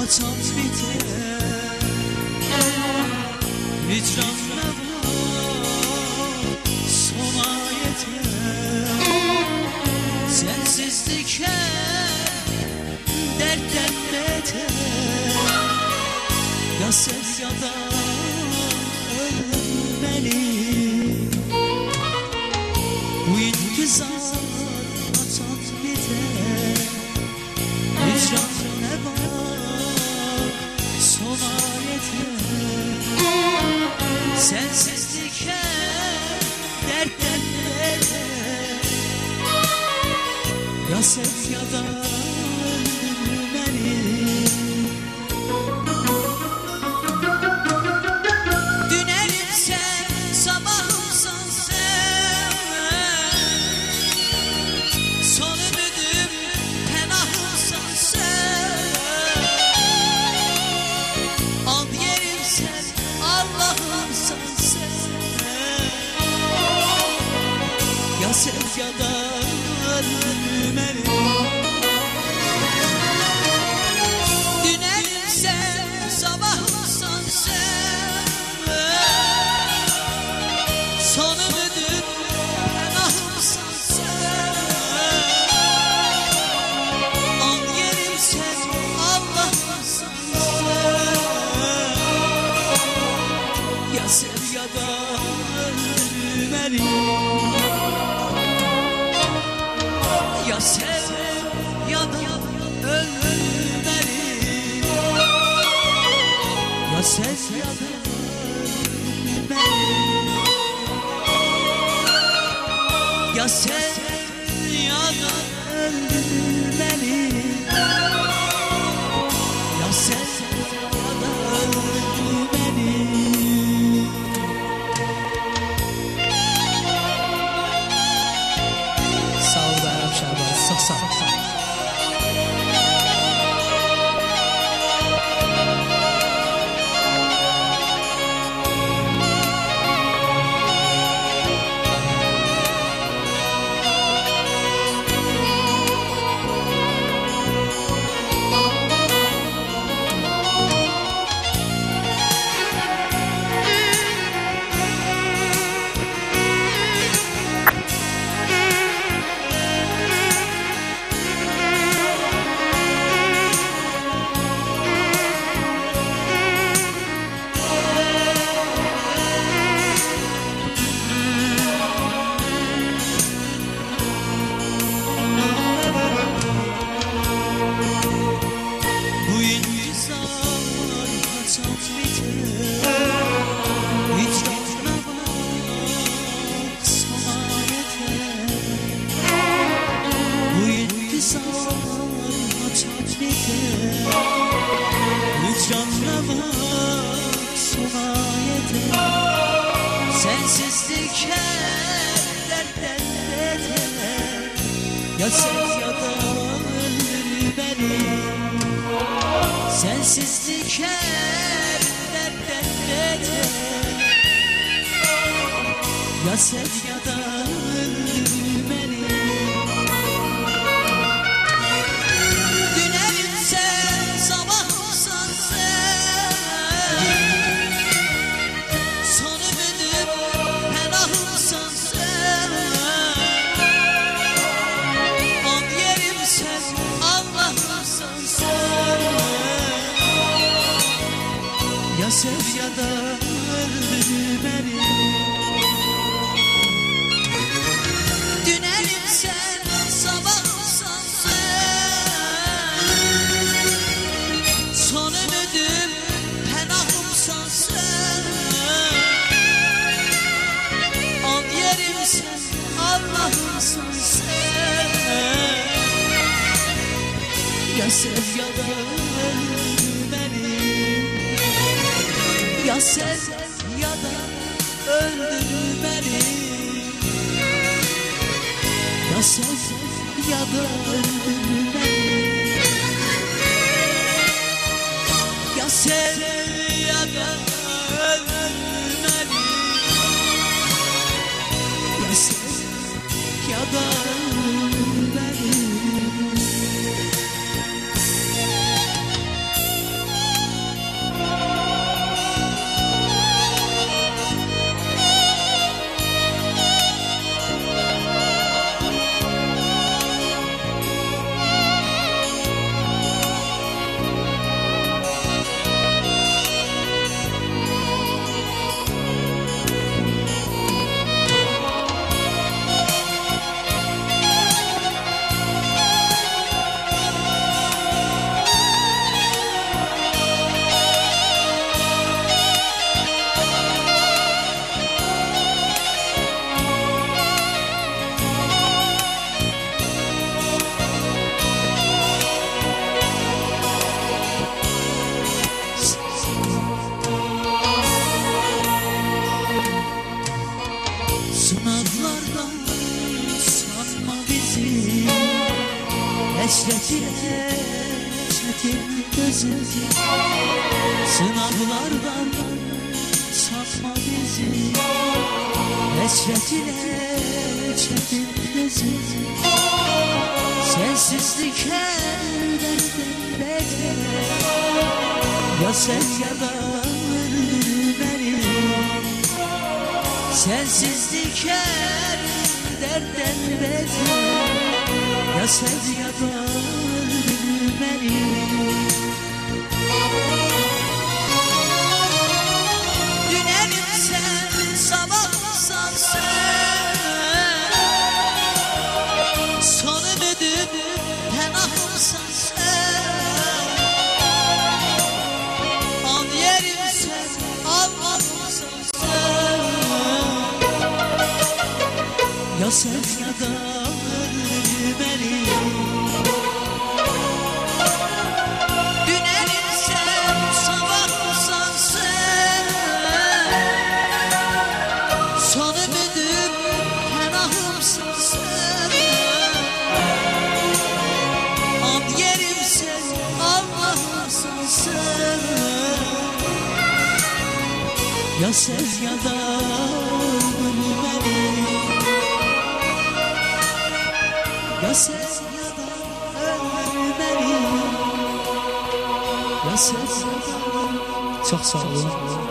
hatam biter. Hicranla var sona yeter. Sensizlik dertten beter. Ya sev ya da ölmeli. Bu intizar hatam biter. Hicranla var sona yeter. Sensizlik dertten beter. Ya sev ya da ölmeli. Dünerimsen sabahımsan sen, son ümidim penahımsan sen. Al yerim sen, Allah'ımsan sen. Ya sev ya da ölmeli. Dünerimsen sabahımsan sen, son ümidim penahımsan sen. Al yerim sen, Allah'ımsan sen. Ya sev ya da ölmeli. Ya sev ya da ölmeli. Ya sev ya da ölmeli. Ya sev ya da ölmeli. Ya sev ya da ölmeli. Sağ ol Bayram Şaban, çok sağ ol. Bu intizar hatam biter. Hicranla bak sona yeter. Bu intizar hatam biter. Hicranla bak sona yeter. Sensizlik dertten beter. Ya sev ya da ölmeli. Sensizlik dertten beter. Ya sev ya da ölmeli. Dünerimsen sabahımsan sen, son ümidim penahımsan sen. Al yerim sen, Allah'ımsan sen. Ya sev ya da ölmeli. Dünerimsen sabahımsan sen, son ümidim penahımsan sen. Al yerim sen, Allah'ımsan sen. Ya sev ya da ölmeli. Ya sev ya da öldürmeli. Ya sev ya da öldürmeli. Ya sev ya da öldürmeli. Ya sev ya da öldürmeli. Hasret ile çetin gözüm, sınavlardan sapma bizi. Hasret ile çetin gözüm, sensizlik her dertten beter. Ya sen ya da öldür beni. Sensizlik her dertten beter. Ya sen ya da öldür beni. Dünenim sen, sabahsan sen, son ümidim penahımsan sen. An yerim sen, Allah'ımsan sen. Ya sen ya da öldür beni. Dünenim sen, sabahsan sen, son ümidim penahımsın sen. An yerim sen, Allah'ımsın sen. Ya sen ya da öldür beni. Ya sen ya da öldür beni. Ya sen ya da. Çok sağ olun.